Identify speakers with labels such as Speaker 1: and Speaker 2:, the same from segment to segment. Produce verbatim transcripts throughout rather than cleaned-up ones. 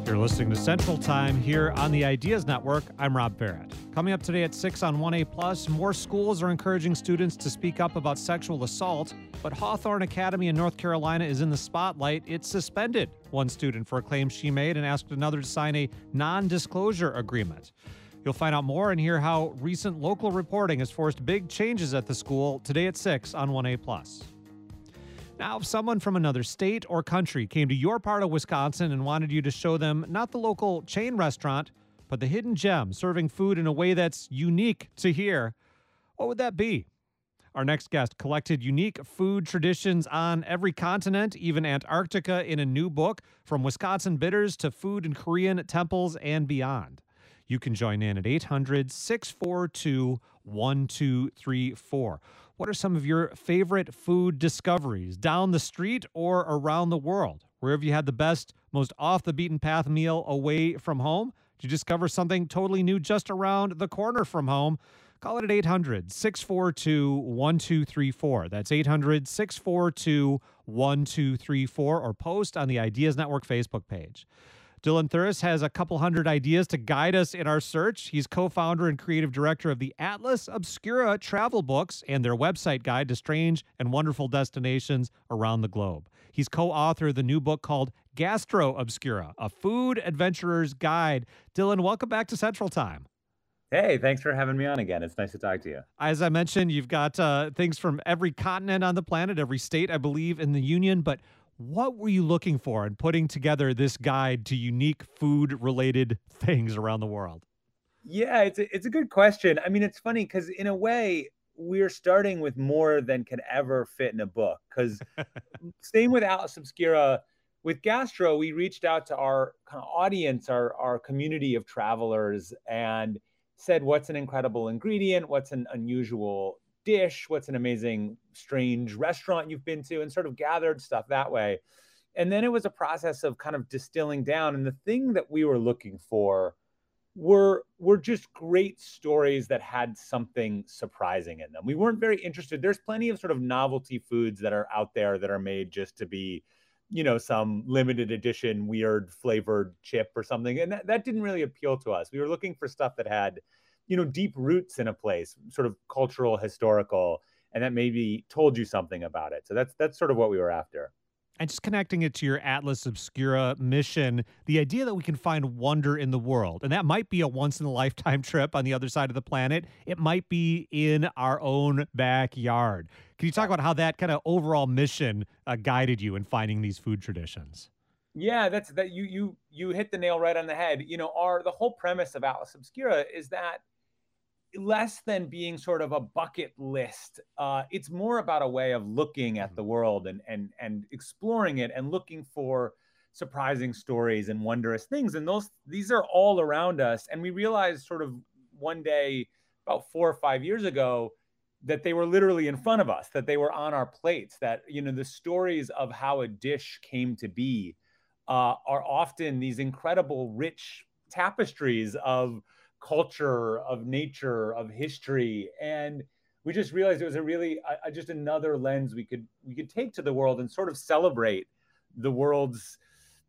Speaker 1: You're listening to Central Time here on the Ideas Network. I'm Rob Barrett. Coming up today at six on one A plus, more schools are encouraging students to speak up about sexual assault, but Hawthorne Academy in North Carolina is in the spotlight. It suspended one student for a claim she made and asked another to sign a non-disclosure agreement. You'll find out more and hear how recent local reporting has forced big changes at the school today at six on one A plus. Now, if someone from another state or country came to your part of Wisconsin and wanted you to show them not the local chain restaurant, but the hidden gem serving food in a way that's unique to here, what would that be? Our next guest collected unique food traditions on every continent, even Antarctica, in a new book, From Wisconsin Bitters to Food in Korean Temples and Beyond. You can join in at eight hundred, six four two, one two three four. What are some of your favorite food discoveries down the street or around the world? Where have you had the best, most off-the-beaten-path meal away from home? Did you discover something totally new just around the corner from home? Call it at eight hundred, six four two, one two three four. That's eight hundred, six four two, one two three four, or post on the Ideas Network Facebook page. Dylan Thuras has a couple hundred ideas to guide us in our search. He's co-founder and creative director of the Atlas Obscura travel books and their website guide to strange and wonderful destinations around the globe. He's co-author of the new book called Gastro Obscura, a food adventurer's guide. Dylan, welcome back to Central Time.
Speaker 2: Hey, thanks for having me on again. It's nice to talk to you.
Speaker 1: As I mentioned, you've got uh, things from every continent on the planet, every state, I believe, in the union, but what were you looking for in putting together this guide to unique food-related things around the world?
Speaker 2: Yeah, it's a, it's a good question. I mean, it's funny because in a way, we're starting with more than could ever fit in a book. Because same with Atlas Obscura, with Gastro, we reached out to our kind of audience, our, our community of travelers, and said, what's an incredible ingredient? What's an unusual dish? What's an amazing, strange restaurant you've been to? And sort of gathered stuff that way. And then it was a process of kind of distilling down. And the thing that we were looking for were, were just great stories that had something surprising in them. We weren't very interested. There's plenty of sort of novelty foods that are out there that are made just to be, you know, some limited edition, weird flavored chip or something. And that, that didn't really appeal to us. We were looking for stuff that had, you know, deep roots in a place, sort of cultural, historical, and that maybe told you something about it. So that's that's sort of what we were after.
Speaker 1: And just connecting it to your Atlas Obscura mission, the idea that we can find wonder in the world, and that might be a once-in-a-lifetime trip on the other side of the planet. It might be in our own backyard. Can you talk about how that kind of overall mission uh, guided you in finding these food traditions?
Speaker 2: Yeah, that's that you you you hit the nail right on the head. You know, our the whole premise of Atlas Obscura is that less than being sort of a bucket list, uh, it's more about a way of looking at the world and and and exploring it and looking for surprising stories and wondrous things. And those these are all around us. And we realized sort of one day about four or five years ago that they were literally in front of us, that they were on our plates, that, you know, the stories of how a dish came to be uh, are often these incredible, rich tapestries of culture, of nature, of history. And we just realized it was a really uh, just another lens we could we could take to the world and sort of celebrate the world's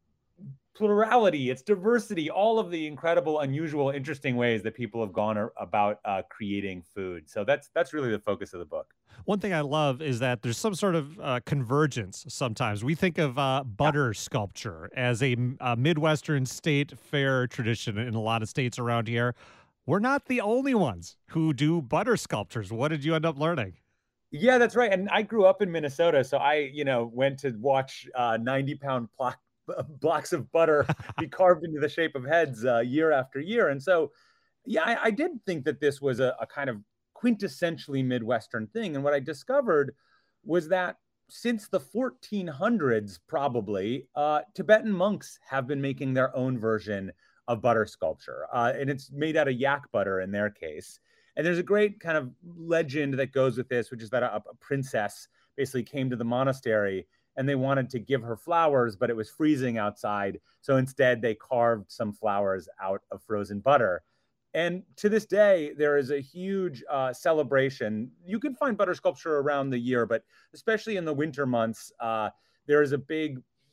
Speaker 2: plurality, its diversity, all of the incredible, unusual, interesting ways that people have gone ar- about uh, creating food. So that's that's really the focus of the book.
Speaker 1: One thing I love is that there's some sort of uh, convergence sometimes. We think of uh, butter sculpture as a, a Midwestern state fair tradition in a lot of states around here. We're not the only ones who do butter sculptures. What did you end up learning?
Speaker 2: Yeah, that's right. And I grew up in Minnesota, so I, you know, went to watch uh, ninety pound block, blocks of butter be carved into the shape of heads uh, year after year. And so, yeah, I, I did think that this was a, a kind of quintessentially Midwestern thing. And what I discovered was that since the fourteen hundreds, probably, uh, Tibetan monks have been making their own version of butter sculpture. Uh, and it's made out of yak butter in their case. And there's a great kind of legend that goes with this, which is that a, a princess basically came to the monastery and they wanted to give her flowers, but it was freezing outside. So instead, they carved some flowers out of frozen butter. And to this day, there is a huge uh, celebration. You can find butter sculpture around the year, but especially in the winter months, uh, there is a big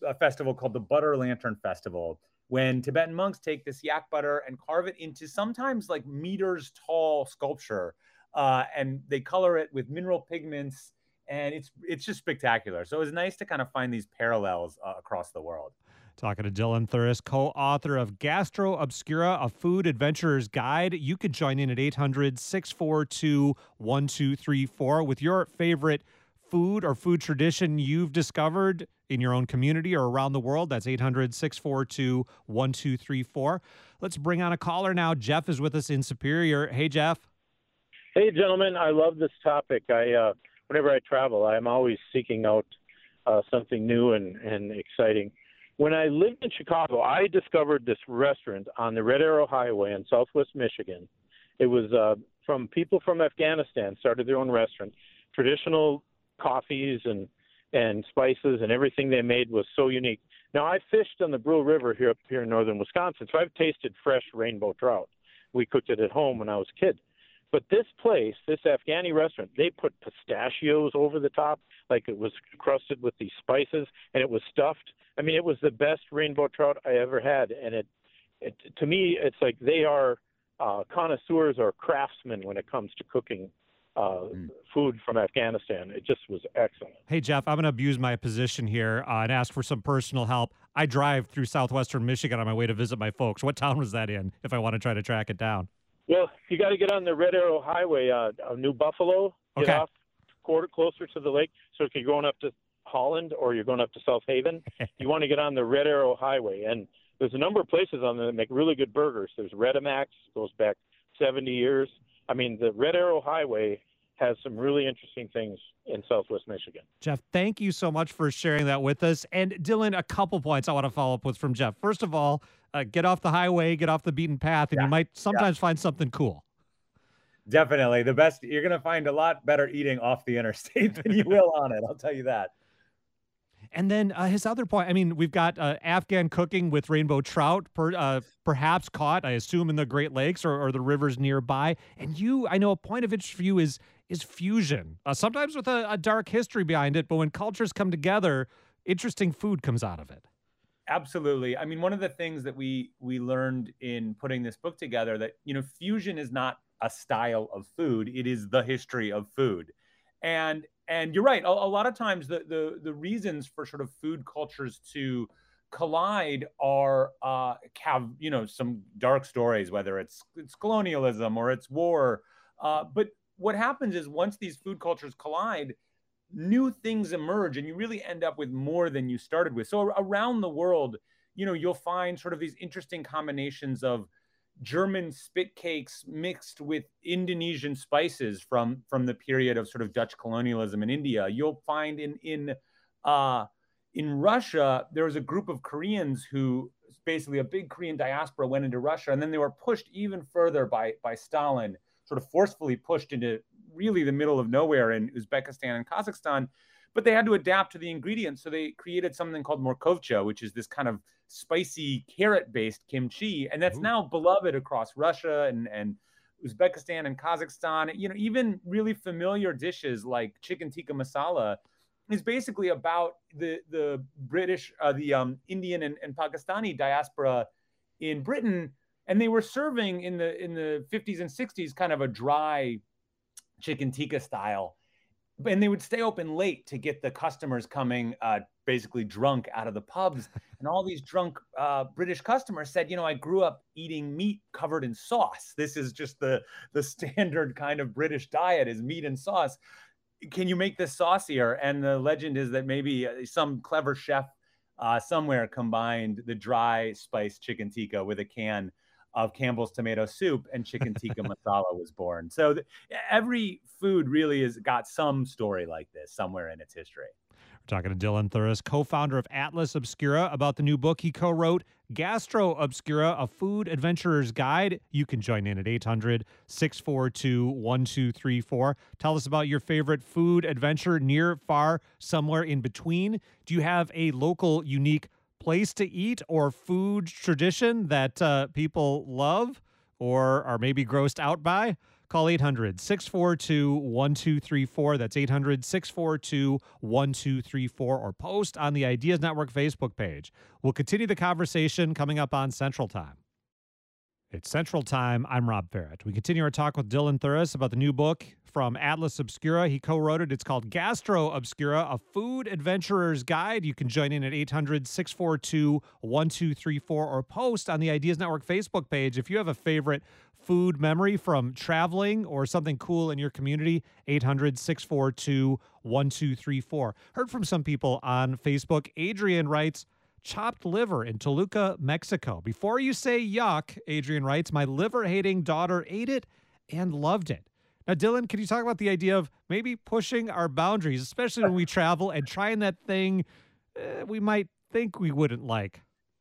Speaker 2: a festival called the Butter Lantern Festival, when Tibetan monks take this yak butter and carve it into sometimes like meters tall sculpture, uh, and they color it with mineral pigments, and it's it's just spectacular. So it was nice to kind of find these parallels uh, across the world.
Speaker 1: Talking to Dylan Thuris, co-author of Gastro Obscura, a food adventurer's guide. You could join in at eight hundred, six four two, one two three four with your favorite food or food tradition you've discovered in your own community or around the world. That's eight hundred, six four two, one two three four. Let's bring on a caller now. Jeff is with us in Superior. Hey, Jeff.
Speaker 3: Hey, gentlemen. I love this topic. I uh, whenever I travel, I'm always seeking out uh, something new and, and exciting. When I lived in Chicago, I discovered this restaurant on the Red Arrow Highway in Southwest Michigan. It was uh, from people from Afghanistan, started their own restaurant. Traditional coffees and, and spices and everything they made was so unique. Now, I fished on the Brule River here up here in northern Wisconsin, so I've tasted fresh rainbow trout. We cooked it at home when I was a kid. But this place, this Afghani restaurant, they put pistachios over the top, like it was crusted with these spices, and it was stuffed. I mean, it was the best rainbow trout I ever had. And it, it to me, it's like they are uh, connoisseurs or craftsmen when it comes to cooking uh, mm. food from Afghanistan. It just was excellent.
Speaker 1: Hey, Jeff, I'm going to abuse my position here uh, and ask for some personal help. I drive through southwestern Michigan on my way to visit my folks. What town was that in, if I want to try to track it down?
Speaker 3: Well, you got to get on the Red Arrow Highway, uh, New Buffalo, get
Speaker 1: okay.
Speaker 3: off quarter closer to the lake. So if you're going up to Holland or you're going up to South Haven, you want to get on the Red Arrow Highway. And there's a number of places on there that make really good burgers. There's Redemax, goes back seventy years. I mean, the Red Arrow Highway has some really interesting things in Southwest Michigan.
Speaker 1: Jeff, thank you so much for sharing that with us. And Dylan, a couple points I want to follow up with from Jeff. First of all, uh, get off the highway, get off the beaten path, and yeah. you might sometimes yeah. find something cool.
Speaker 2: Definitely. The best, you're going to find a lot better eating off the interstate than you will on it. I'll tell you that.
Speaker 1: And then uh, his other point, I mean, we've got uh, Afghan cooking with rainbow trout, per, uh, perhaps caught, I assume, in the Great Lakes or, or the rivers nearby. And you, I know a point of interest for you is is fusion, uh, sometimes with a, a dark history behind it, but when cultures come together, interesting food comes out of it.
Speaker 2: Absolutely. I mean, one of the things that we we learned in putting this book together that, you know, fusion is not a style of food. It is the history of food. And and you're right. A, a lot of times the, the the reasons for sort of food cultures to collide are uh, have, you know, some dark stories, whether it's it's colonialism or it's war. Uh, but what happens is once these food cultures collide, new things emerge and you really end up with more than you started with. So around the world, you know, you'll find sort of these interesting combinations of German spit cakes mixed with Indonesian spices from, from the period of sort of Dutch colonialism in India. You'll find in, in, uh, in Russia, there was a group of Koreans who basically a big Korean diaspora went into Russia, and then they were pushed even further by, by Stalin, sort of forcefully pushed into really the middle of nowhere in Uzbekistan and Kazakhstan, but they had to adapt to the ingredients. So they created something called morkovcha, which is this kind of spicy carrot-based kimchi. And that's Ooh. Now beloved across Russia and, and Uzbekistan and Kazakhstan. You know, even really familiar dishes like chicken tikka masala is basically about the, the British, uh, the um, Indian and, and Pakistani diaspora in Britain. And they were serving in the in the fifties and sixties kind of a dry chicken tikka style. And they would stay open late to get the customers coming uh, basically drunk out of the pubs. And all these drunk uh, British customers said, you know, I grew up eating meat covered in sauce. This is just the, the standard kind of British diet is meat and sauce. Can you make this saucier? And the legend is that maybe some clever chef uh, somewhere combined the dry spiced chicken tikka with a can of Campbell's tomato soup, and chicken tikka masala was born. So th- every food really has got some story like this somewhere in its history.
Speaker 1: We're talking to Dylan Thuris, co-founder of Atlas Obscura, about the new book he co-wrote, Gastro Obscura, a food adventurer's guide. You can join in at eight hundred, six four two, one two three four. Tell us about your favorite food adventure, near, far, somewhere in between. Do you have a local, unique place to eat or food tradition that uh, people love or are maybe grossed out by? Call eight hundred, six four two, one two three four. That's eight hundred, six four two, one two three four. Or post on the Ideas Network Facebook page. We'll continue the conversation coming up on Central Time. It's Central Time. I'm Rob Barrett. We continue our talk with Dylan Thuras about the new book from Atlas Obscura. He co-wrote it. It's called Gastro Obscura, a food adventurer's guide. You can join in at eight hundred, six four two, one two three four or post on the Ideas Network Facebook page if you have a favorite food memory from traveling or something cool in your community. eight hundred, six four two, one two three four. Heard from some people on Facebook. Adrian writes, chopped liver in Toluca, Mexico. Before you say yuck, Adrian writes, my liver-hating daughter ate it and loved it. Now, Dylan, can you talk about the idea of maybe pushing our boundaries, especially when we travel, and trying that thing uh, we might think we wouldn't like?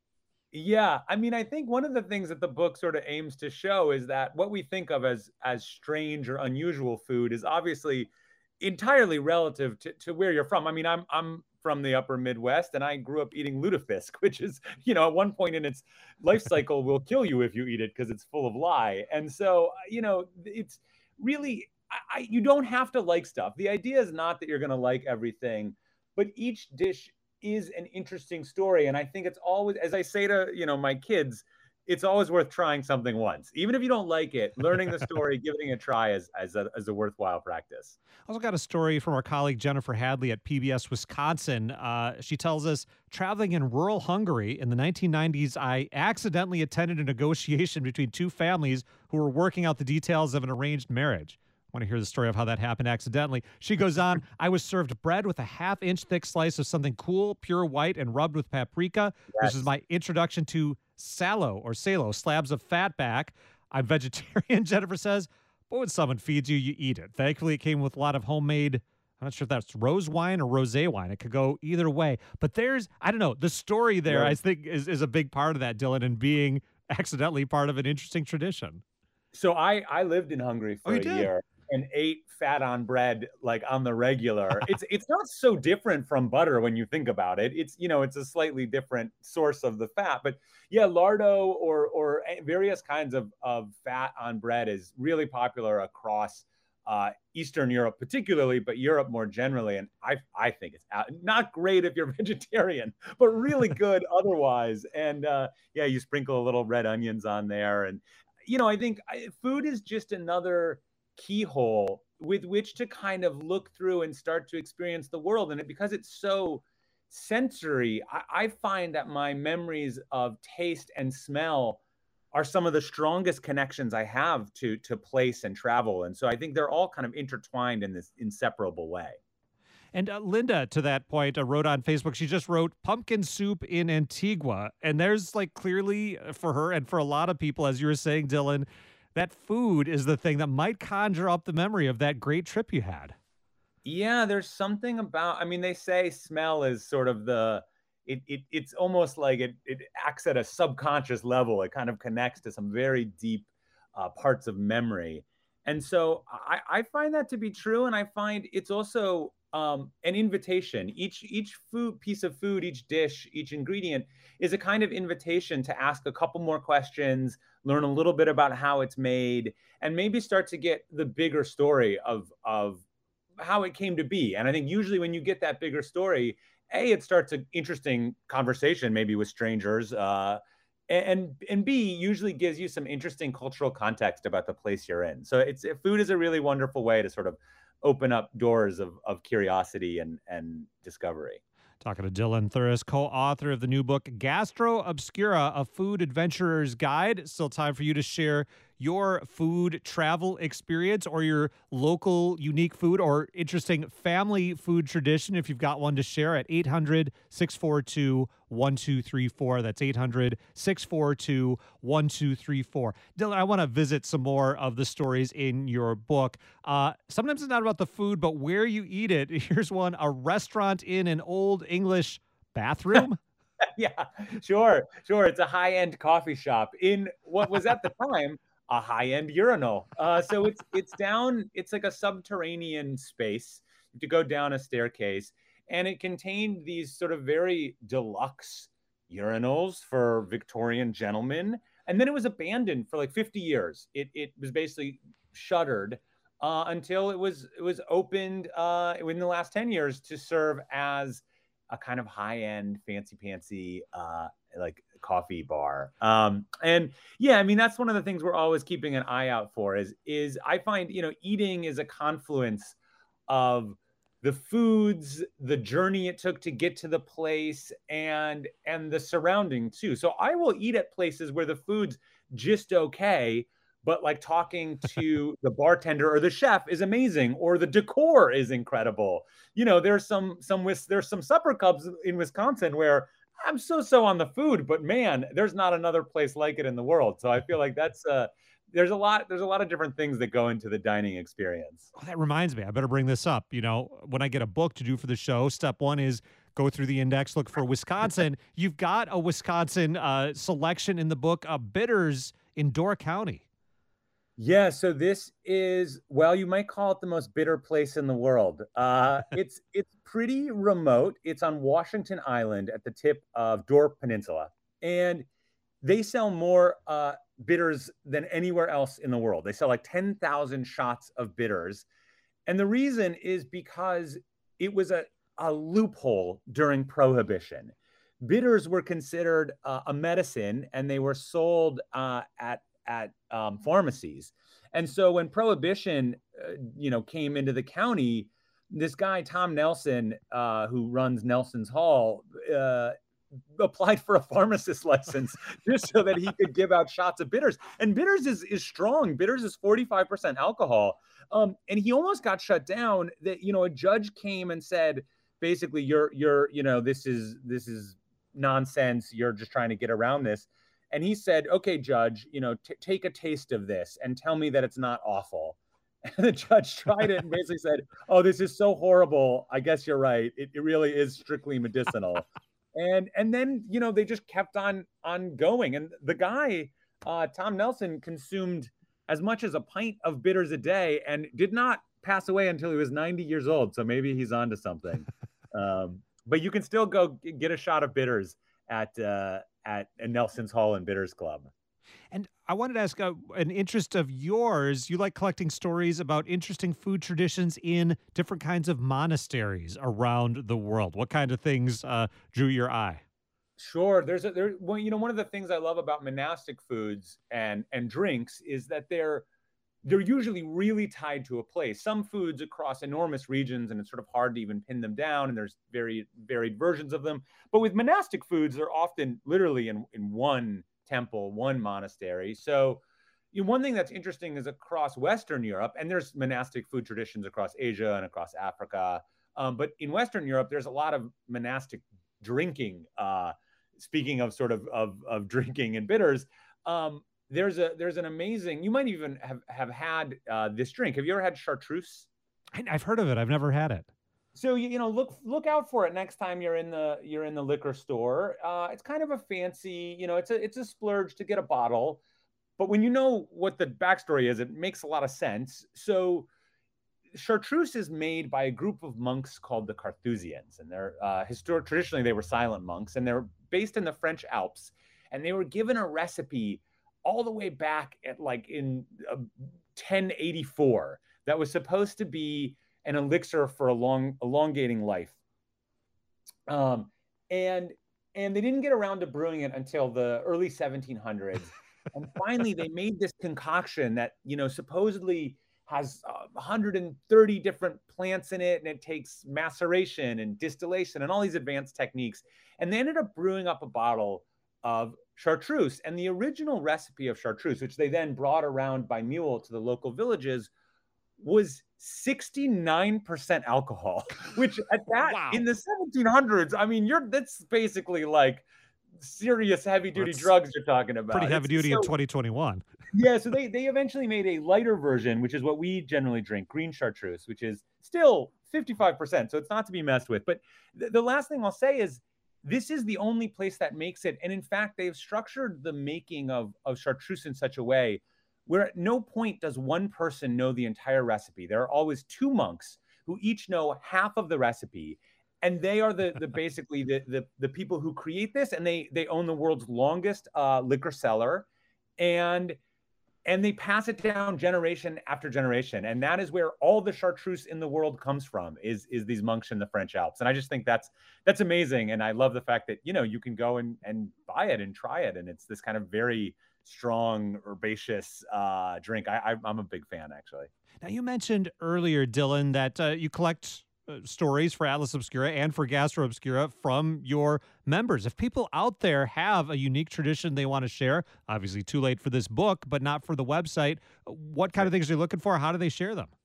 Speaker 2: Yeah, I mean, I think one of the things that the book sort of aims to show is that what we think of as as strange or unusual food is obviously entirely relative to, to where you're from. I mean, I'm I'm from the upper Midwest, and I grew up eating lutefisk, which is, you know, at one point in its life cycle will kill you if you eat it because it's full of lye. And so, you know, it's really, I, I, you don't have to like stuff. The idea is not that you're going to like everything, but each dish is an interesting story. And I think it's always, as I say to, you know, my kids, it's always worth trying something once. Even if you don't like it, learning the story, giving it a try is, is, a, is a worthwhile practice.
Speaker 1: I also got a story from our colleague Jennifer Hadley at P B S Wisconsin. Uh, she tells us, traveling in rural Hungary in the nineteen nineties, I accidentally attended a negotiation between two families who were working out the details of an arranged marriage. Want to hear the story of how that happened accidentally. She goes on, I was served bread with a half-inch thick slice of something cool, pure white, and rubbed with paprika.
Speaker 2: Yes.
Speaker 1: This is my introduction to salo or salo, slabs of fat back. I'm vegetarian, Jennifer says, but when someone feeds you, you eat it. Thankfully, it came with a lot of homemade, I'm not sure if that's rose wine or rosé wine. It could go either way. But there's, I don't know, the story there, right, I think, is, is a big part of that, Dylan, and being accidentally part of an interesting tradition.
Speaker 2: So I, I lived in Hungary for
Speaker 1: oh,
Speaker 2: a
Speaker 1: did?
Speaker 2: year and ate fat on bread like on the regular. It's it's not so different from butter when you think about it. It's, you know, it's a slightly different source of the fat. But yeah, lardo or or various kinds of, of fat on bread is really popular across uh, Eastern Europe particularly, but Europe more generally. And I I think it's not great if you're vegetarian, but really good otherwise. And uh, yeah, you sprinkle a little red onions on there. And, you know, I think food is just another keyhole with which to kind of look through and start to experience the world. And it, because it's so sensory, I, I find that my memories of taste and smell are some of the strongest connections I have to, to place and travel. And so I think they're all kind of intertwined in this inseparable way.
Speaker 1: And uh, Linda, to that point, uh, wrote on Facebook, she just wrote pumpkin soup in Antigua. And there's like clearly for her and for a lot of people, as you were saying, Dylan, that food is the thing that might conjure up the memory of that great trip you had.
Speaker 2: Yeah, there's something about, I mean, they say smell is sort of the, it, it it's almost like it, it acts at a subconscious level. It kind of connects to some very deep uh, parts of memory. And so I, I find that to be true. And I find it's also um, an invitation. Each, each food piece of food, each dish, each ingredient is a kind of invitation to ask a couple more questions, learn a little bit about how it's made, and maybe start to get the bigger story of, of how it came to be. And I think usually when you get that bigger story, A, it starts an interesting conversation, maybe with strangers, uh, and, and B, usually gives you some interesting cultural context about the place you're in. So it's food is a really wonderful way to sort of open up doors of, of curiosity and, and discovery.
Speaker 1: Talking to Dylan Thuras, co-author of the new book, Gastro Obscura, A Food Adventurer's Guide. Still time for you to share your food travel experience or your local unique food or interesting family food tradition, if you've got one to share, at eight hundred, six four two, one two three four. That's eight hundred, six four two, one two three four. Dylan, I want to visit some more of the stories in your book. Uh, sometimes it's not about the food, but where you eat it. Here's one, a restaurant in an old English bathroom.
Speaker 2: Yeah, sure, sure. It's a high-end coffee shop in what was at the time a high-end urinal. Uh, so it's it's down, it's like a subterranean space. You have to go down a staircase, and it contained these sort of very deluxe urinals for Victorian gentlemen. And then it was abandoned for like fifty years. It it was basically shuttered uh, until it was it was opened uh, within the last ten years to serve as a kind of high-end, fancy-pantsy uh, like coffee bar. Um, and yeah, I mean, that's one of the things we're always keeping an eye out for is, is I find, you know, eating is a confluence of the foods, the journey it took to get to the place, and and the surrounding too. So I will eat at places where the food's just okay, but like talking to the bartender or the chef is amazing, or the decor is incredible. You know, there's some some there's some supper clubs in Wisconsin where I'm so-so on the food, but man, there's not another place like it in the world. So I feel like that's uh there's a lot there's a lot of different things that go into the dining experience.
Speaker 1: Oh, that reminds me, I better bring this up. You know, when I get a book to do for the show, step one is go through the index, look for Wisconsin. You've got a Wisconsin uh, selection in the book, uh, Bitters in Door County.
Speaker 2: Yeah, so this is, well, you might call it the most bitter place in the world. Uh, it's it's pretty remote. It's on Washington Island at the tip of Door Peninsula, and they sell more uh, bitters than anywhere else in the world. They sell like ten thousand shots of bitters, and the reason is because it was a, a loophole during Prohibition. Bitters were considered uh, a medicine, and they were sold uh, at at um, pharmacies. And so when Prohibition, uh, you know, came into the county, this guy, Tom Nelson, uh, who runs Nelson's Hall, uh, applied for a pharmacist license just so that he could give out shots of bitters. And bitters is, is strong. Bitters is forty-five percent alcohol. Um, and he almost got shut down. That, you know, a judge came and said, basically, you're, you're, you know, this is, this is nonsense. You're just trying to get around this. And he said, okay, judge, you know, t- take a taste of this and tell me that it's not awful. And the judge tried it and basically said, oh, this is so horrible. I guess you're right. It, it really is strictly medicinal. and and then, you know, they just kept on on going. And the guy, uh, Tom Nelson, consumed as much as a pint of bitters a day and did not pass away until he was ninety years old. So maybe he's onto something. um, but you can still go get a shot of bitters at uh, at Nelson's Hall and Bitters Club.
Speaker 1: And I wanted to ask uh, an interest of yours. You like collecting stories about interesting food traditions in different kinds of monasteries around the world. What kind of things uh, drew your eye?
Speaker 2: Sure. There's a there. Well, you know, one of the things I love about monastic foods and and drinks is that they're they're usually really tied to a place. Some foods across enormous regions, and it's sort of hard to even pin them down, and there's very varied versions of them. But with monastic foods, they're often literally in, in one temple, one monastery. So you know, one thing that's interesting is across Western Europe, and there's monastic food traditions across Asia and across Africa. Um, but in Western Europe, there's a lot of monastic drinking. Uh, speaking of sort of, of, of drinking and bitters, um, There's a there's an amazing. You might even have have had uh, this drink. Have you ever had chartreuse?
Speaker 1: I've heard of it. I've never had it.
Speaker 2: So you, you know, look look out for it next time you're in the you're in the liquor store. Uh, it's kind of a fancy, you know, it's a it's a splurge to get a bottle, but when you know what the backstory is, it makes a lot of sense. So chartreuse is made by a group of monks called the Carthusians, and they're uh, historic. Traditionally, they were silent monks, and they're based in the French Alps, and they were given a recipe all the way back at like in uh, ten eighty-four that was supposed to be an elixir for a long elongating life. Um, and and they didn't get around to brewing it until the early seventeen hundreds. And finally, they made this concoction that, you know, supposedly has uh, one hundred thirty different plants in it, and it takes maceration and distillation and all these advanced techniques. And they ended up brewing up a bottle of chartreuse. And the original recipe of chartreuse, which they then brought around by mule to the local villages, was sixty-nine percent alcohol, which at that wow. in the seventeen hundreds, I mean, you're that's basically like serious heavy duty that's drugs you're talking about.
Speaker 1: Pretty heavy
Speaker 2: it's,
Speaker 1: duty
Speaker 2: so,
Speaker 1: in twenty twenty-one.
Speaker 2: Yeah, so they they eventually made a lighter version, which is what we generally drink, green chartreuse, which is still fifty-five percent. So it's not to be messed with. But th- the last thing I'll say is this is the only place that makes it. And in fact, they've structured the making of, of chartreuse in such a way where at no point does one person know the entire recipe. There are always two monks who each know half of the recipe. And they are the, the basically the, the, the people who create this, and they, they own the world's longest uh, liquor cellar. and and they pass it down generation after generation. And that is where all the chartreuse in the world comes from, is is these monks in the French Alps. And I just think that's that's amazing. And I love the fact that, you know, you can go and and buy it and try it, and it's this kind of very strong, herbaceous uh, drink. I, I I'm a big fan, actually.
Speaker 1: Now, you mentioned earlier, Dylan, that uh, you collect uh, stories for Atlas Obscura and for Gastro Obscura from your members. If people out there have a unique tradition they want to share, obviously too late for this book, but not for the website, what kind of things are you looking for? How do they share them?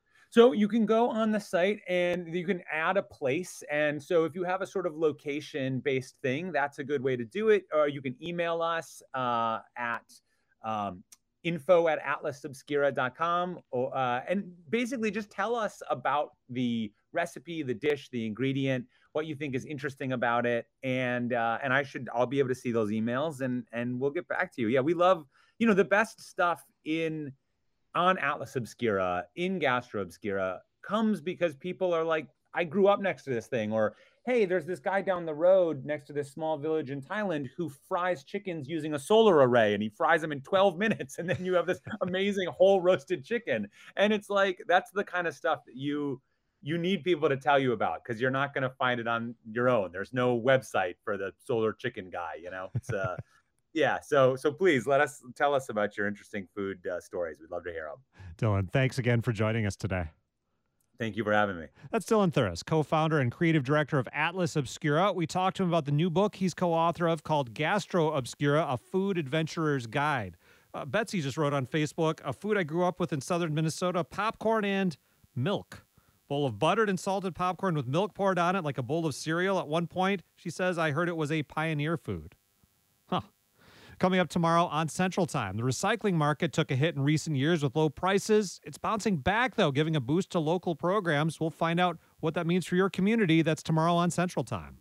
Speaker 2: So you can go on the site and you can add a place. And so if you have a sort of location-based thing, that's a good way to do it. Or you can email us uh, at um, info at atlas obscura dot com, or, uh, and basically just tell us about the recipe, the dish, the ingredient, what you think is interesting about it. And uh, and I should, I'll be able to see those emails, and and we'll get back to you. Yeah, we love, you know, the best stuff in on Atlas Obscura, in Gastro Obscura, comes because people are like, I grew up next to this thing, or hey, there's this guy down the road next to this small village in Thailand who fries chickens using a solar array, and he fries them in twelve minutes. And then you have this amazing whole roasted chicken. And it's like, that's the kind of stuff that you, you need people to tell you about, because you're not going to find it on your own. There's no website for the solar chicken guy, you know, it's uh, yeah. So, so please let us tell us about your interesting food uh, stories. We'd love to hear them.
Speaker 1: Dylan, thanks again for joining us today.
Speaker 2: Thank you for having me.
Speaker 1: That's Dylan Thuras, co-founder and creative director of Atlas Obscura. We talked to him about the new book he's co-author of called Gastro Obscura, A Food Adventurer's Guide. Uh, Betsy just wrote on Facebook, a food I grew up with in southern Minnesota, popcorn and milk. Bowl of buttered and salted popcorn with milk poured on it like a bowl of cereal. At one point, she says, I heard it was a pioneer food. Huh. Coming up tomorrow on Central Time, the recycling market took a hit in recent years with low prices. It's bouncing back, though, giving a boost to local programs. We'll find out what that means for your community. That's tomorrow on Central Time.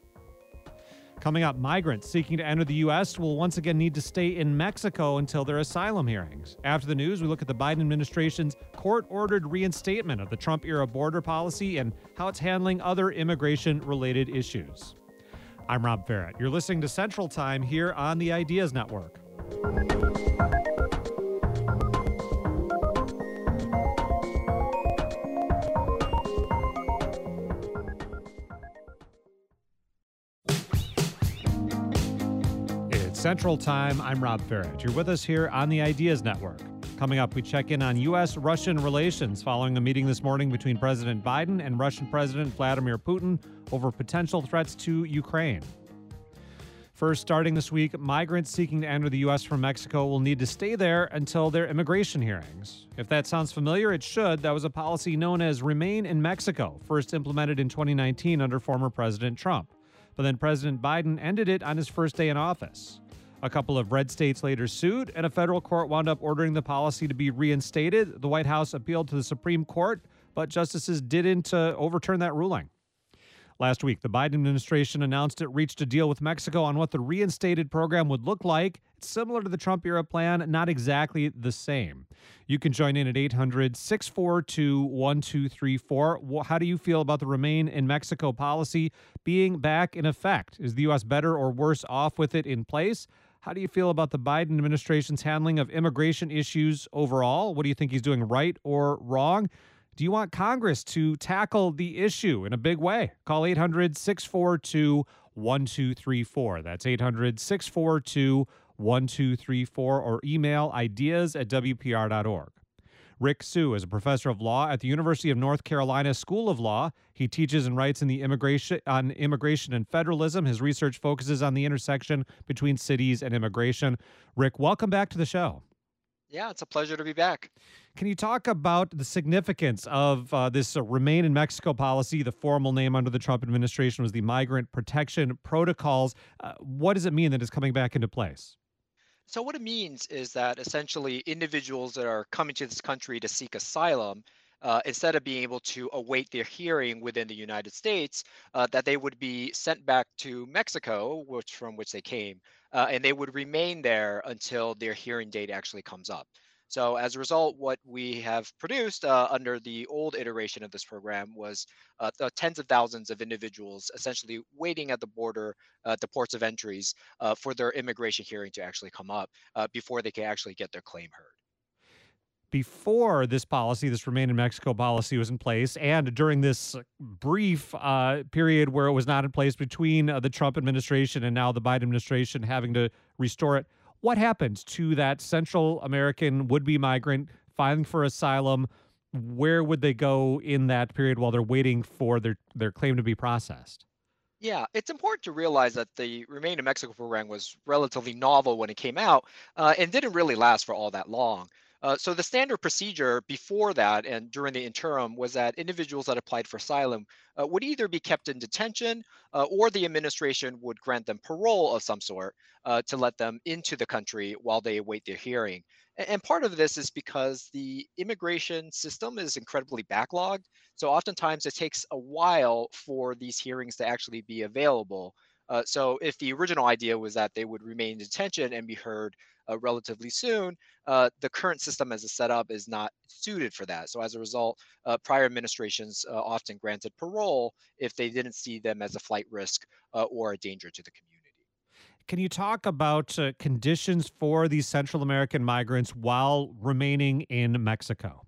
Speaker 1: Coming up, migrants seeking to enter the U S will once again need to stay in Mexico until their asylum hearings. After the news, we look at the Biden administration's court-ordered reinstatement of the Trump-era border policy and how it's handling other immigration-related issues. I'm Rob Barrett. You're listening to Central Time here on the Ideas Network. It's Central Time. I'm Rob Barrett. You're with us here on the Ideas Network. Coming up, we check in on U S Russian relations following a meeting this morning between President Biden and Russian President Vladimir Putin over potential threats to Ukraine. First, starting this week, migrants seeking to enter the U S from Mexico will need to stay there until their immigration hearings. If that sounds familiar, it should. That was a policy known as Remain in Mexico, first implemented in twenty nineteen under former President Trump. But then President Biden ended it on his first day in office. A couple of red states later sued, and a federal court wound up ordering the policy to be reinstated. The White House appealed to the Supreme Court, but justices didn't uh, overturn that ruling. Last week, the Biden administration announced it reached a deal with Mexico on what the reinstated program would look like. It's similar to the Trump-era plan, not exactly the same. You can join in at eight hundred, six four two, one two three four. How do you feel about the Remain in Mexico policy being back in effect? Is the U S better or worse off with it in place? How do you feel about the Biden administration's handling of immigration issues overall? What do you think he's doing right or wrong? Do you want Congress to tackle the issue in a big way? Call eight hundred, six four two, one two three four. That's eight hundred, six four two, one two three four, or email ideas at w p r dot org. Rick Sue is a professor of law at the University of North Carolina School of Law. He teaches and writes in the immigration on immigration and federalism. His research focuses on the intersection between cities and immigration. Rick, welcome back to the show.
Speaker 4: Yeah, it's a pleasure to be back.
Speaker 1: Can you talk about the significance of uh, this uh, Remain in Mexico policy? The formal name under the Trump administration was the Migrant Protection Protocols. Uh, what does it mean that it's coming back into place?
Speaker 4: So what it means is that essentially individuals that are coming to this country to seek asylum, uh, instead of being able to await their hearing within the United States, uh, that they would be sent back to Mexico, which from which they came, uh, and they would remain there until their hearing date actually comes up. So as a result, what we have produced uh, under the old iteration of this program was uh, the tens of thousands of individuals essentially waiting at the border, uh, the ports of entries, uh, for their immigration hearing to actually come up uh, before they can actually get their claim heard.
Speaker 1: Before this policy, this Remain in Mexico policy was in place, and during this brief uh, period where it was not in place between uh, the Trump administration and now the Biden administration having to restore it, what happened to that Central American would-be migrant filing for asylum? Where would they go in that period while they're waiting for their, their claim to be processed?
Speaker 4: Yeah, it's important to realize that the Remain in Mexico program was relatively novel when it came out uh, and didn't really last for all that long. Uh, so the standard procedure before that and during the interim was that individuals that applied for asylum uh, would either be kept in detention uh, or the administration would grant them parole of some sort uh, to let them into the country while they await their hearing. A- And part of this is because the immigration system is incredibly backlogged. So oftentimes it takes a while for these hearings to actually be available. Uh, so if the original idea was that they would remain in detention and be heard uh, relatively soon, uh, the current system as it's set up is not suited for that. So as a result, uh, prior administrations uh, often granted parole if they didn't see them as a flight risk uh, or a danger to the community.
Speaker 1: Can you talk about uh, conditions for these Central American migrants while remaining in Mexico?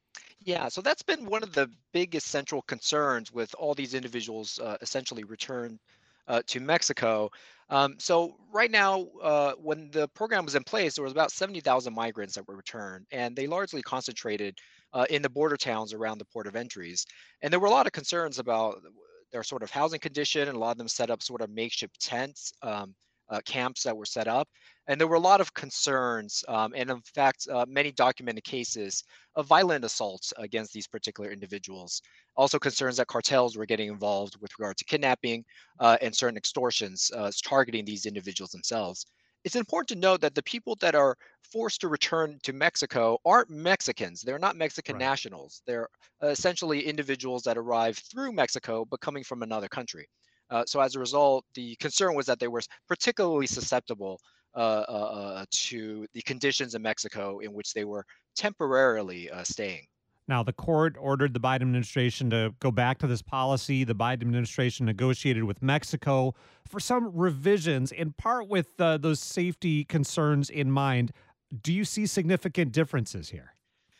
Speaker 4: Yeah, so that's been one of the biggest central concerns with all these individuals uh, essentially returned uh, to Mexico. Um, so right now, uh, when the program was in place, there was about seventy thousand migrants that were returned, and they largely concentrated uh, in the border towns around the port of entries. And there were a lot of concerns about their sort of housing condition, and a lot of them set up sort of makeshift tents, um, uh, camps that were set up. And there were a lot of concerns, um, and in fact, uh, many documented cases of violent assaults against these particular individuals. Also, concerns that cartels were getting involved with regard to kidnapping uh, and certain extortions uh, targeting these individuals themselves. It's important to note that the people that are forced to return to Mexico aren't Mexicans. They're not Mexican
Speaker 1: Right.
Speaker 4: nationals. They're uh, essentially individuals that arrive through Mexico but coming from another country. Uh, so as a result, the concern was that they were particularly susceptible uh, uh, uh, to the conditions in Mexico in which they were temporarily uh, staying.
Speaker 1: Now, the court ordered the Biden administration to go back to this policy. The Biden administration negotiated with Mexico for some revisions, in part with uh, those safety concerns in mind. Do you see significant differences here?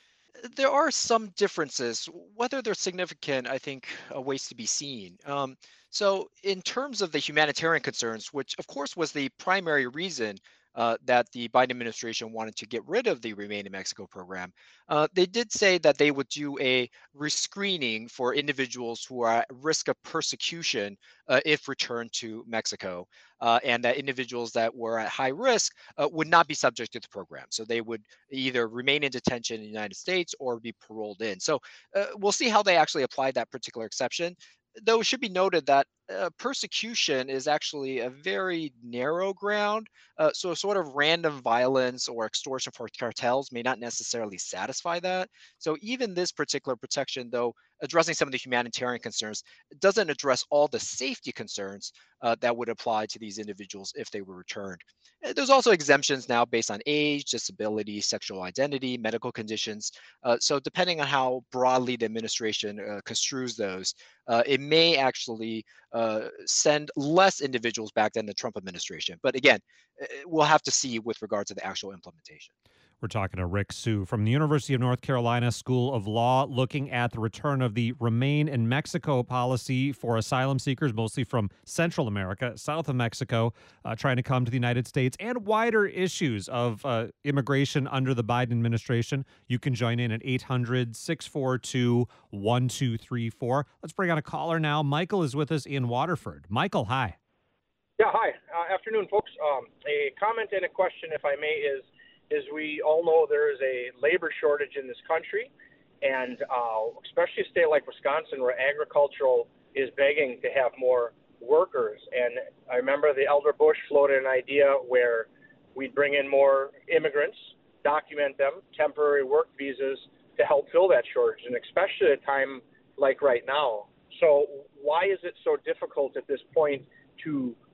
Speaker 4: There are some differences. Whether they're significant, I think, awaits to be seen. Um, so, in terms of the humanitarian concerns, which of course was the primary reason uh, that the Biden administration wanted to get rid of the Remain in Mexico program, uh, they did say that they would do a rescreening for individuals who are at risk of persecution uh, if returned to Mexico, uh, and that individuals that were at high risk uh, would not be subject to the program. So they would either remain in detention in the United States or be paroled in. So uh, we'll see how they actually apply that particular exception. Though it should be noted that uh, persecution is actually a very narrow ground. Uh, so, sort of random violence or extortion for cartels may not necessarily satisfy that. So, even this particular protection, though addressing some of the humanitarian concerns, doesn't address all the safety concerns uh, that would apply to these individuals if they were returned. Uh, There's also exemptions now based on age, disability, sexual identity, medical conditions. Uh, so, depending on how broadly the administration uh, construes those, uh, it may actually uh, send less individuals back than the Trump administration. But again, uh, we'll have to see with regard to the actual implementation.
Speaker 1: We're talking to Rick Sue from the University of North Carolina School of Law, looking at the return of the Remain in Mexico policy for asylum seekers, mostly from Central America, south of Mexico, uh, trying to come to the United States, and wider issues of uh, immigration under the Biden administration. You can join in at eight hundred, six four two, one two three four. Let's bring on a caller now. Michael is with us in Waterford. Michael, hi.
Speaker 5: Yeah, hi. Uh, afternoon, folks. Um, a comment and a question, if I may, is is we all know there is a labor shortage in this country, and uh, especially a state like Wisconsin, where agricultural is begging to have more workers. And I remember the Elder Bush floated an idea where we'd bring in more immigrants, document them, temporary work visas to help fill that shortage, and especially at a time like right now. So why is it so difficult at this point to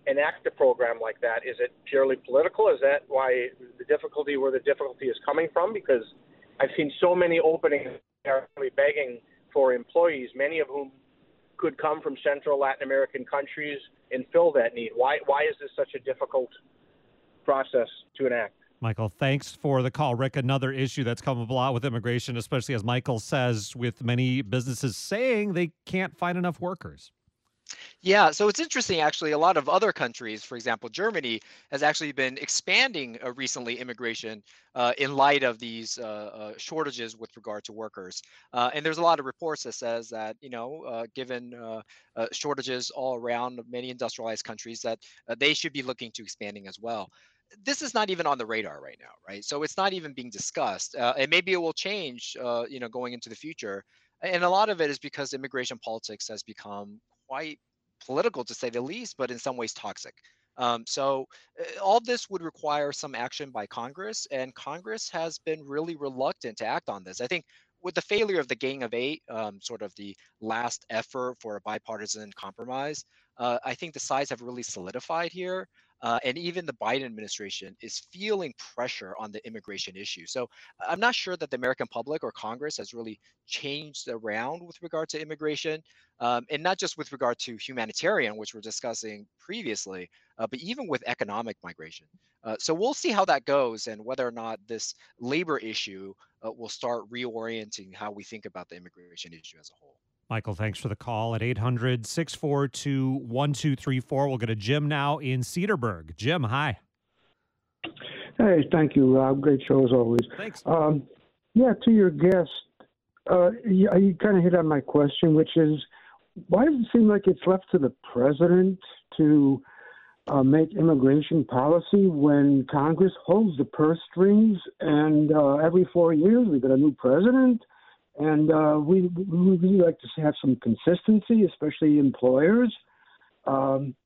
Speaker 5: enact a program like that? Is it purely political? Is that why the difficulty, where the difficulty is coming from? Because I've seen so many openings are really begging for employees, many of whom could come from Central Latin American countries and fill that need. Why, why is this such a difficult process to enact?
Speaker 1: Michael, thanks for the call. Rick, another issue that's come up a lot with immigration, especially as Michael says, with many businesses saying they can't find enough workers.
Speaker 4: Yeah, so it's interesting, actually. A lot of other countries, for example, Germany, has actually been expanding uh, recently immigration uh, in light of these uh, uh, shortages with regard to workers. Uh, and there's a lot of reports that says that, you know, uh, given uh, uh, shortages all around many industrialized countries, that uh, they should be looking to expanding as well. This is not even on the radar right now, right? So it's not even being discussed, uh, and maybe it will change, uh, you know, going into the future. And a lot of it is because immigration politics has become quite political, to say the least, but in some ways toxic. Um, so uh, all this would require some action by Congress, and Congress has been really reluctant to act on this. I think with the failure of the Gang of Eight, um, sort of the last effort for a bipartisan compromise, uh, I think the sides have really solidified here. Uh, and even the Biden administration is feeling pressure on the immigration issue. So I'm not sure that the American public or Congress has really changed around with regard to immigration, um, and not just with regard to humanitarian, which we're discussing previously, uh, but even with economic migration. Uh, so we'll see how that goes and whether or not this labor issue uh, will start reorienting how we think about the immigration issue as a whole.
Speaker 1: Michael, thanks for the call at eight hundred, six four two, one two three four. We'll go to Jim now in Cedarburg. Jim, hi.
Speaker 6: Hey, thank you, Rob. Great show as always.
Speaker 1: Thanks.
Speaker 6: Um, yeah, to your guest, uh, you, you kind of hit on my question, which is, why does it seem like it's left to the president to uh, make immigration policy when Congress holds the purse strings, and uh, every four years we get a new president? And uh, we we really like to have some consistency, especially employers. Um,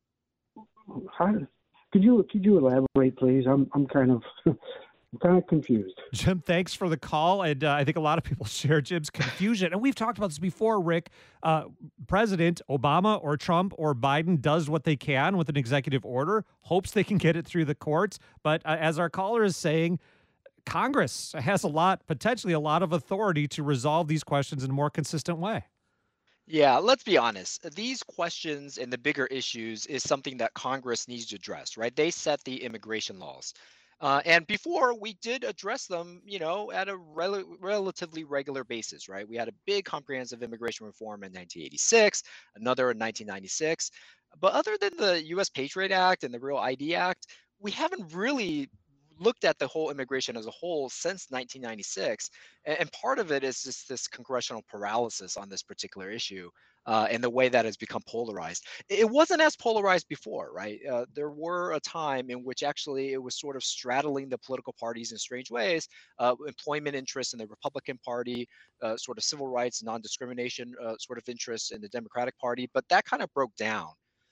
Speaker 6: how, could you could you elaborate, please? I'm I'm kind of I'm kind of confused.
Speaker 1: Jim, thanks for the call, and uh, I think a lot of people share Jim's confusion. And we've talked about this before, Rick. Uh, President Obama or Trump or Biden does what they can with an executive order, hopes they can get it through the courts. But uh, as our caller is saying, Congress has a lot, potentially a lot of authority to resolve these questions in a more consistent way.
Speaker 4: Yeah, let's be honest. These questions and the bigger issues is something that Congress needs to address, right? They set the immigration laws. Uh, and before we did address them, you know, at a rel- relatively regular basis, right? We had a big comprehensive immigration reform in nineteen eighty-six, another in nineteen ninety-six. But other than the U S Patriot Act and the Real I D Act, we haven't really looked at the whole immigration as a whole since nineteen ninety-six. And part of it is just this congressional paralysis on this particular issue, uh, and the way that has become polarized. It wasn't as polarized before, right? Uh, there were a time in which actually it was sort of straddling the political parties in strange ways, uh, employment interests in the Republican Party, uh, sort of civil rights, non-discrimination uh, sort of interests in the Democratic Party, but that kind of broke down.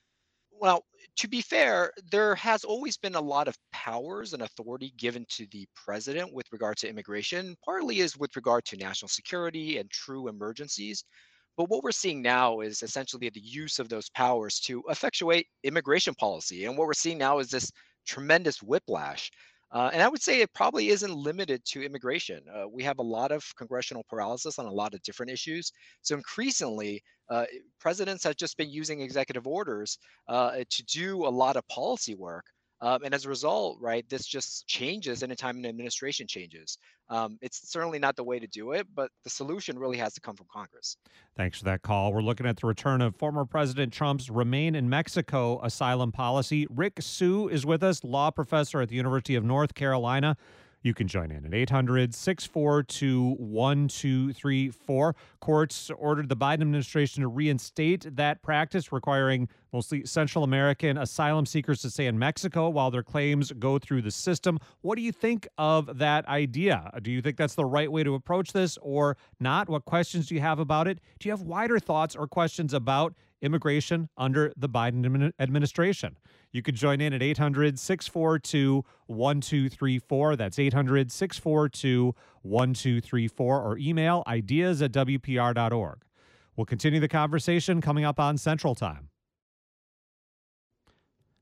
Speaker 4: Well, to be fair, there has always been a lot of powers and authority given to the president with regard to immigration, partly is with regard to national security and true emergencies. But what we're seeing now is essentially the use of those powers to effectuate immigration policy. And what we're seeing now is this tremendous whiplash. Uh, and I would say it probably isn't limited to immigration. Uh, we have a lot of congressional paralysis on a lot of different issues. So increasingly, uh, presidents have just been using executive orders uh, to do a lot of policy work. Um, and as a result, right, this just changes anytime an administration changes. Um, it's certainly not the way to do it, but the solution really has to come from Congress.
Speaker 1: Thanks for that call. We're looking at the return of former President Trump's Remain in Mexico asylum policy. Rick Sue is with us, law professor at the University of North Carolina. You can join in at eight hundred, six four two, one two three four. Courts ordered the Biden administration to reinstate that practice, requiring mostly Central American asylum seekers to stay in Mexico while their claims go through the system. What do you think of that idea? Do you think that's the right way to approach this or not? What questions do you have about it? Do you have wider thoughts or questions about immigration under the Biden administration? You could join in at eight hundred, six four two, one two three four. That's eight hundred, six four two, one two three four, or email ideas at W P R dot org. We'll continue the conversation coming up on Central Time.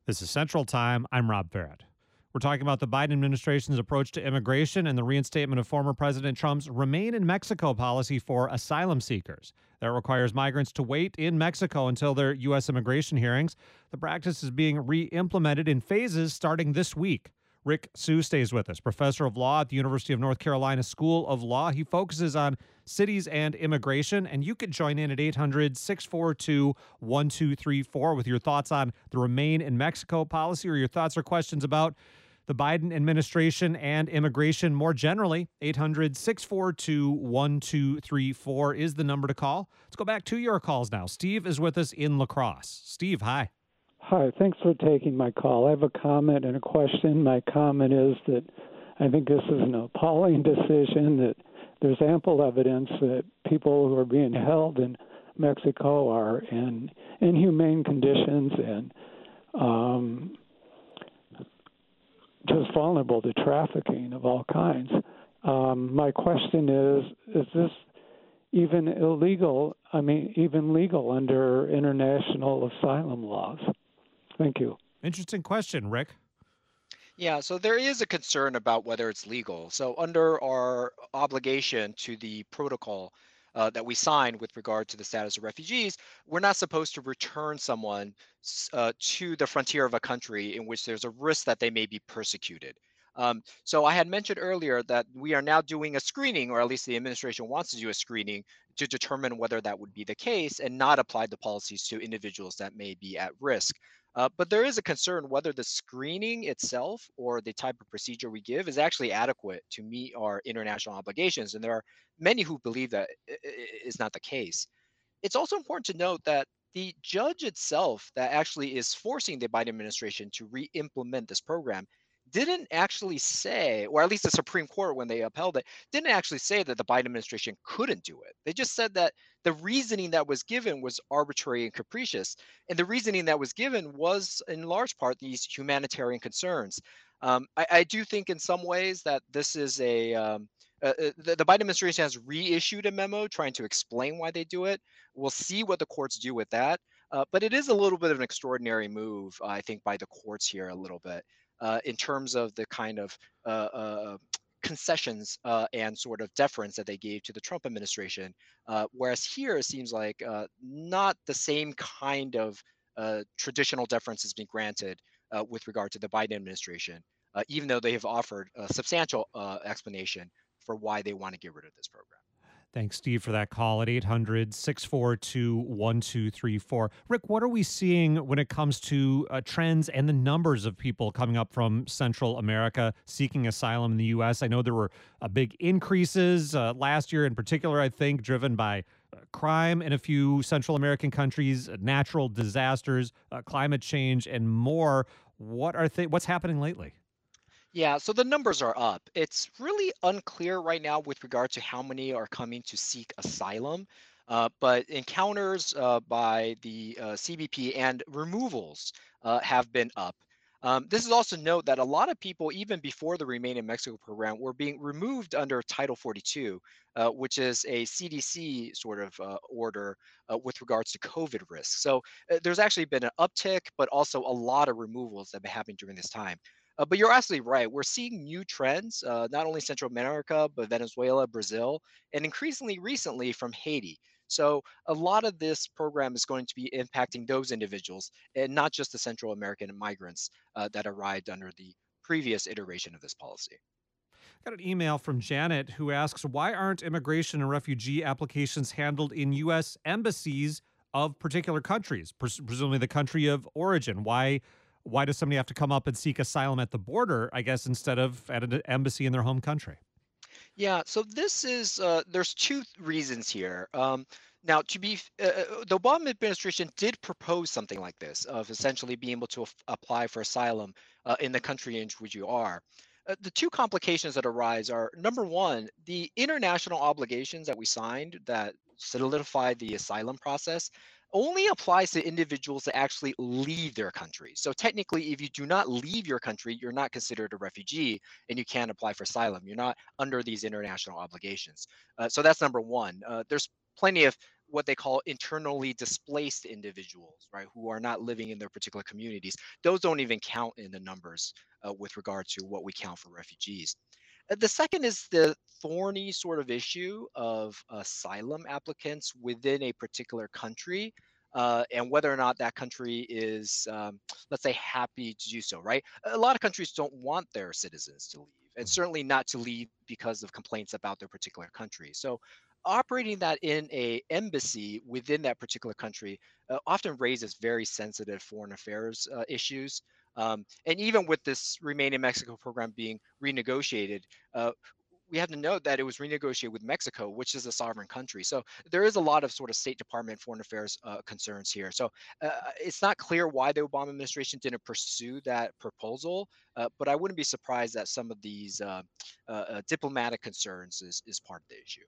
Speaker 1: This is Central Time. I'm Rob Barrett. We're talking about the Biden administration's approach to immigration and the reinstatement of former President Trump's Remain in Mexico policy for asylum seekers. That requires migrants to wait in Mexico until their U S immigration hearings. The practice is being re-implemented in phases starting this week. Rick Sue stays with us, professor of law at the University of North Carolina School of Law. He focuses on cities and immigration, and you could join in at eight hundred, six four two, one two three four with your thoughts on the Remain in Mexico policy or your thoughts or questions about the Biden administration and immigration more generally. eight hundred, six four two, one two three four is the number to call. Let's go back to your calls now. Steve is with us in La Crosse. Steve, hi.
Speaker 7: Hi, thanks for taking my call. I have a comment and a question. My comment is that I think this is an appalling decision, that there's ample evidence that people who are being held in Mexico are in inhumane conditions and um, just vulnerable to trafficking of all kinds. Um, my question is, is this even illegal, I mean, even legal under international asylum laws? Thank you.
Speaker 1: Interesting question, Rick.
Speaker 4: Yeah, so there is a concern about whether it's legal. So under our obligation to the protocol uh, that we signed with regard to the status of refugees, we're not supposed to return someone uh, to the frontier of a country in which there's a risk that they may be persecuted. Um, so I had mentioned earlier that we are now doing a screening, or at least the administration wants to do a screening to determine whether that would be the case and not apply the policies to individuals that may be at risk. Uh, but there is a concern whether the screening itself or the type of procedure we give is actually adequate to meet our international obligations. And there are many who believe that is not the case. It's also important to note that the judge itself that actually is forcing the Biden administration to re-implement this program didn't actually say, or at least the Supreme Court, when they upheld it, didn't actually say that the Biden administration couldn't do it. They just said that the reasoning that was given was arbitrary and capricious. And the reasoning that was given was, in large part, these humanitarian concerns. Um, I, I do think in some ways that this is a, um, uh, the, the Biden administration has reissued a memo trying to explain why they do it. We'll see what the courts do with that. Uh, but it is a little bit of an extraordinary move, I think, by the courts here a little bit. Uh, in terms of the kind of uh, uh, concessions uh, and sort of deference that they gave to the Trump administration. Uh, whereas here it seems like uh, not the same kind of uh, traditional deference has been granted uh, with regard to the Biden administration, uh, even though they have offered a substantial uh, explanation for why they want to get rid of this program.
Speaker 1: Thanks, Steve, for that call at eight hundred, six four two, one two three four. Rick, what are we seeing when it comes to uh, trends and the numbers of people coming up from Central America seeking asylum in the U S? I know there were uh, big increases uh, last year in particular, I think, driven by uh, crime in a few Central American countries, uh, natural disasters, uh, climate change, and more. What are th- What's happening lately?
Speaker 4: Yeah, so the numbers are up. It's really unclear right now with regard to how many are coming to seek asylum, uh, but encounters uh, by the uh, C B P and removals uh, have been up. Um, this is also note that a lot of people, even before the Remain in Mexico program, were being removed under Title forty-two, uh, which is a C D C sort of uh, order uh, with regards to COVID risks. So uh, there's actually been an uptick, but also a lot of removals that have been happening during this time. Uh, but you're absolutely right. We're seeing new trends, uh, not only Central America, but Venezuela, Brazil, and increasingly recently from Haiti. So a lot of this program is going to be impacting those individuals and not just the Central American migrants uh, that arrived under the previous iteration of this policy.
Speaker 1: Got an email from Janet who asks, why aren't immigration and refugee applications handled in U S embassies of particular countries, pres- presumably the country of origin? Why Why does somebody have to come up and seek asylum at the border, I guess, instead of at an embassy in their home country?
Speaker 4: Yeah, so this is, uh, there's two reasons here. Um, now, to be, uh, uh, the Obama administration did propose something like this, of essentially being able to af- apply for asylum uh, in the country in which you are. Uh, the two complications that arise are, number one, the international obligations that we signed that solidify the asylum process only applies to individuals that actually leave their country. So technically, if you do not leave your country, you're not considered a refugee and you can't apply for asylum. You're not under these international obligations. Uh, so that's number one. Uh, there's plenty of what they call internally displaced individuals, right, who are not living in their particular communities. Those don't even count in the numbers uh, with regard to what we count for refugees. Uh, The second is the thorny sort of issue of asylum applicants within a particular country. Uh, and whether or not that country is, um, let's say, happy to do so, right? A lot of countries don't want their citizens to leave, and certainly not to leave because of complaints about their particular country. So, operating that in a embassy within that particular country uh, often raises very sensitive foreign affairs uh, issues. Um, and even with this Remain in Mexico program being renegotiated, uh, we have to note that it was renegotiated with Mexico, which is a sovereign country. So there is a lot of sort of State Department foreign affairs uh, concerns here. So uh, it's not clear why the Obama administration didn't pursue that proposal, uh, but I wouldn't be surprised that some of these uh, uh, uh, diplomatic concerns is, is part of the issue.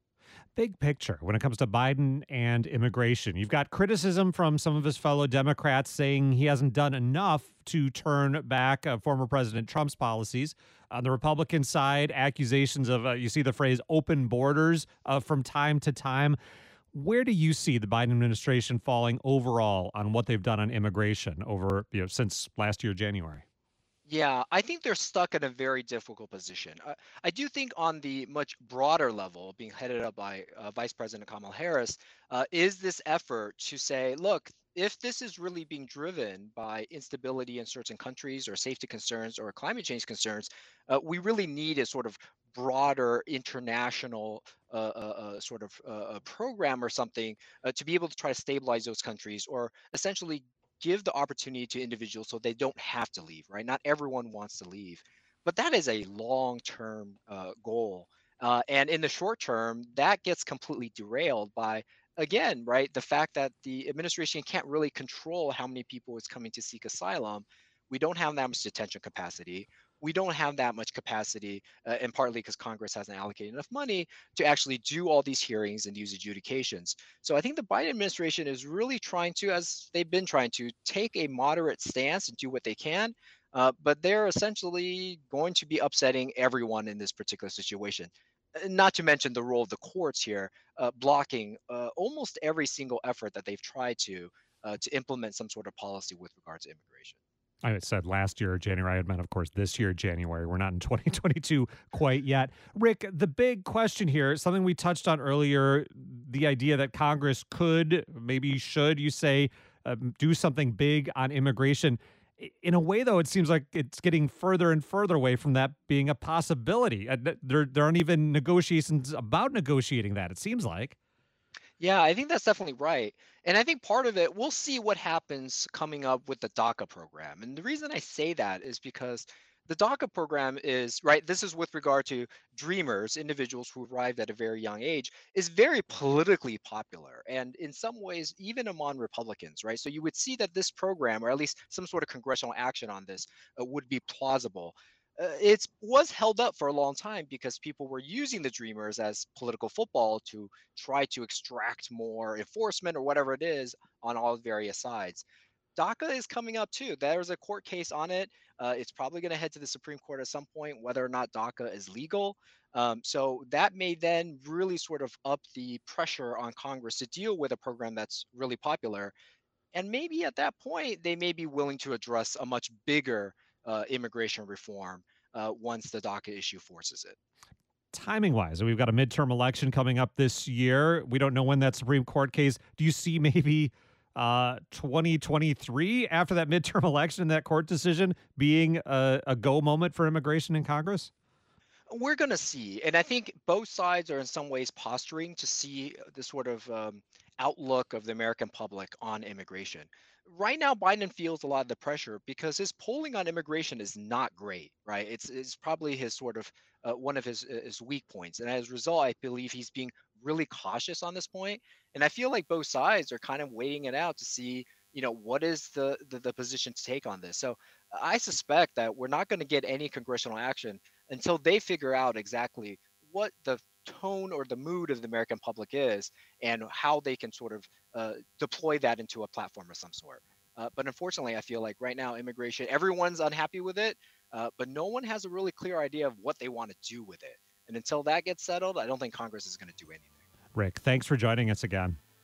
Speaker 1: Big picture when it comes to Biden and immigration. You've got criticism from some of his fellow Democrats saying he hasn't done enough to turn back uh, former President Trump's policies. On the Republican side, accusations of, uh, you see the phrase open borders uh, from time to time. Where do you see the Biden administration falling overall on what they've done on immigration over, you know, since last year, January?
Speaker 4: Yeah, I think they're stuck in a very difficult position. Uh, I do think on the much broader level, being headed up by uh, Vice President Kamala Harris, uh, is this effort to say, look, if this is really being driven by instability in certain countries or safety concerns or climate change concerns, uh, we really need a sort of broader international uh, uh, uh, sort of uh, uh, program or something uh, to be able to try to stabilize those countries or essentially give the opportunity to individuals so they don't have to leave, right? Not everyone wants to leave, but that is a long-term uh, goal. Uh, and in the short term, that gets completely derailed by, again, right, the fact that the administration can't really control how many people is coming to seek asylum. We don't have that much detention capacity. We don't have that much capacity, uh, and partly because Congress hasn't allocated enough money to actually do all these hearings and these adjudications. So I think the Biden administration is really trying to, as they've been trying to, take a moderate stance and do what they can. Uh, but they're essentially going to be upsetting everyone in this particular situation. Uh, Not to mention the role of the courts here, uh, blocking uh, almost every single effort that they've tried to uh, to implement some sort of policy with regard to immigration.
Speaker 1: I said last year, January. I meant, of course, this year, January. We're not in twenty twenty-two quite yet. Rick, the big question here, something we touched on earlier, the idea that Congress could, maybe should, you say, um, do something big on immigration. I- In a way, though, it seems like it's getting further and further away from that being a possibility. Uh, th- There, there aren't even negotiations about negotiating that, it seems like.
Speaker 4: Yeah, I think that's definitely right. And I think part of it, we'll see what happens coming up with the DACA program. And the reason I say that is because the DACA program is, right, this is with regard to dreamers, individuals who arrived at a very young age, is very politically popular. And in some ways, even among Republicans, right? So you would see that this program, or at least some sort of congressional action on this, uh, would be plausible. Uh, it was held up for a long time because people were using the Dreamers as political football to try to extract more enforcement or whatever it is on all various sides. DACA is coming up too. There's a court case on it. Uh, it's probably going to head to the Supreme Court at some point, whether or not DACA is legal. Um, so that may then really sort of up the pressure on Congress to deal with a program that's really popular. And maybe at that point, they may be willing to address a much bigger uh, immigration reform uh, once the DACA issue forces it.
Speaker 1: Timing wise, we've got a midterm election coming up this year. We don't know when that Supreme Court case. Do you see maybe uh, twenty twenty-three after that midterm election and that court decision being a, a go moment for immigration in Congress?
Speaker 4: We're going to see. And I think both sides are in some ways posturing to see the sort of um, outlook of the American public on immigration. Right now, Biden feels a lot of the pressure because his polling on immigration is not great, right? It's, it's probably his sort of uh, one of his, uh, his weak points. And as a result, I believe he's being really cautious on this point. And I feel like both sides are kind of waiting it out to see, you know, what is the, the, the position to take on this. So I suspect that we're not going to get any congressional action until they figure out exactly what the tone or the mood of the American public is and how they can sort of uh, deploy that into a platform of some sort. Uh, but unfortunately, I feel like right now, immigration, everyone's unhappy with it, uh, but no one has a really clear idea of what they want to do with it. And until that gets settled, I don't think Congress is going to do anything.
Speaker 1: Rick, thanks for joining us again.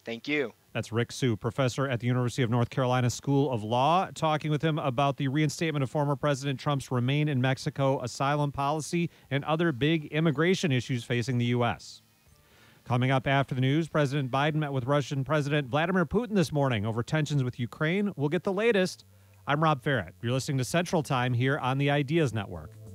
Speaker 4: Thank you.
Speaker 1: That's Rick Sue, professor at the University of North Carolina School of Law, talking with him about the reinstatement of former President Trump's Remain in Mexico asylum policy and other big immigration issues facing the U S. Coming up after the news, President Biden met with Russian President Vladimir Putin this morning over tensions with Ukraine. We'll get the latest. I'm Rob Farrett. You're listening to Central Time here on the Ideas Network.